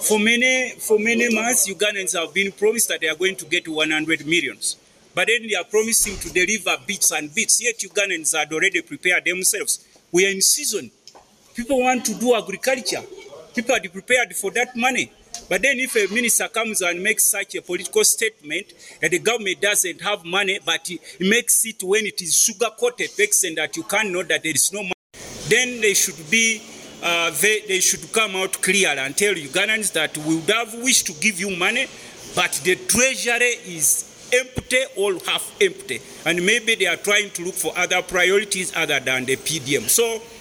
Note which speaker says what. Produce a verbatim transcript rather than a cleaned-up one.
Speaker 1: For many, for many months, Ugandans have been promised that they are going to get one hundred millions. But then they are promising to deliver bits and bits, yet Ugandans had already prepared themselves. We are in season. People want to do agriculture. People are prepared for that money. But then if a minister comes and makes such a political statement that the government doesn't have money, but he makes it when it is sugar-coated to extent that you can't know that there is no money, then they should be, uh, they, they should come out clear and tell Ugandans that we would have wished to give you money, but the treasury is empty or half empty. And maybe they are trying to look for other priorities other than the P D M. So